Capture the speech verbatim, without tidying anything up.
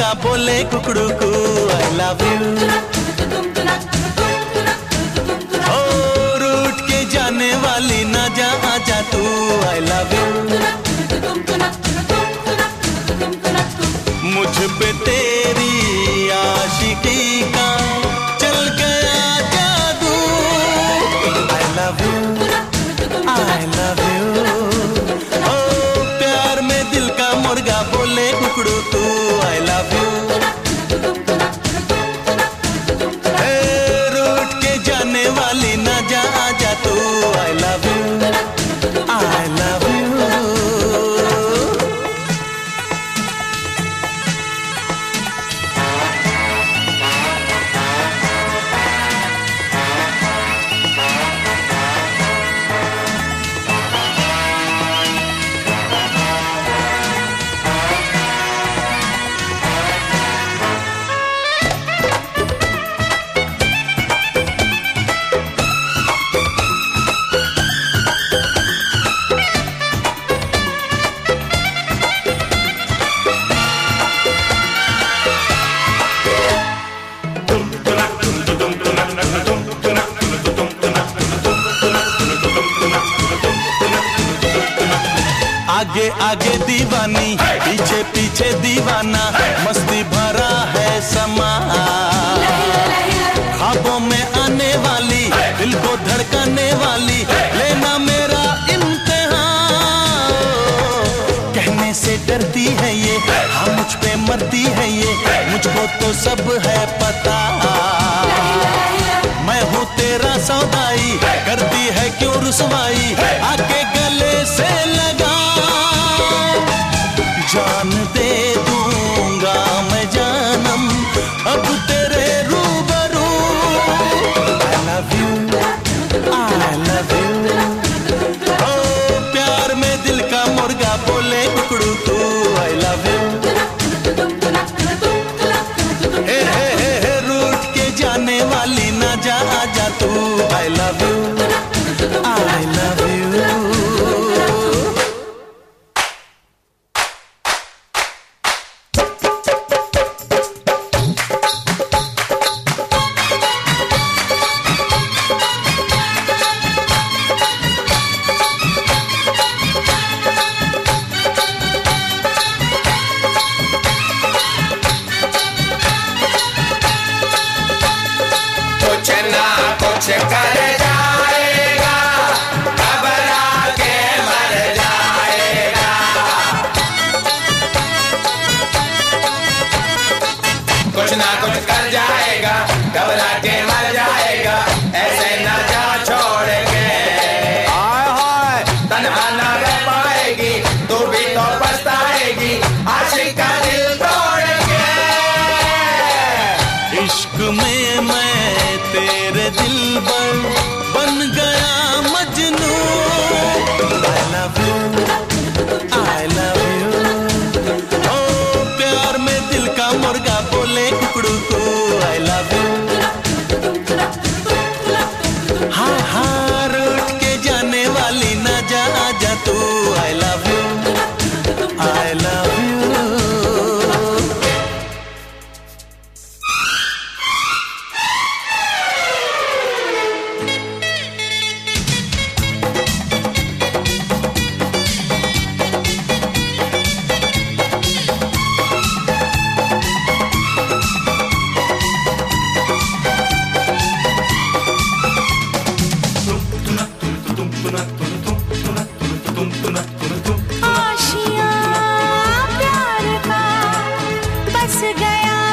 मुर्गा बोले कुकड़ू को आई लव यू। ओ रूठ के जाने वाली ना जा आजा तू आई लव यू। मुझ पे तेरी आशिकी का चल गया जादू I love you I love you. ओ प्यार में दिल का मुर्गा बोले कुकड़ू तू आई लव यू। रूठ के जाने वाली ना जा आजा तू I love you I love you. आगे आगे दीवानी पीछे पीछे दीवाना मस्ती भरा है समा। ख्वाबों में आने वाली दिल को धड़काने वाली लेना मेरा इम्तिहान। कहने से डरती है ये हाँ मुझ पे मरती है ये मुझको तो सब है पता। मैं हूँ तेरा सौदाई करती है क्यों रुसवाई आके गले से लगा जान दे दूंगा मैं जानम अब तेरे रूबरू I love you I love you. ओ प्यार में दिल का मुर्गा बोले कुकड़ू तू आई लव यू। हे हे हे हे रूठ के जाने वाली ना जा आजा तू I love you I love you. कुछ कर जाएगा घबरा के मर जाएगा। कुछ ना कुछ कर जाएगा घबरा के मर जाएगा। ऐसे ना जा छोड़ के हाय हाय तन्हा ना रह पाएगी तू भी तो पछताएगी आशिक का दिल तोड़ के। इश्क में मैं तेरे दिल पर बन गया Majnu I love you I love you. ओ प्यार में दिल का मुर्गा बोले कुकड़ू को आई लव यू। हाँ हाँ रूठ के जाने वाली ना जा आजा तू I love you I love you. आशियाँ प्यार का बस गया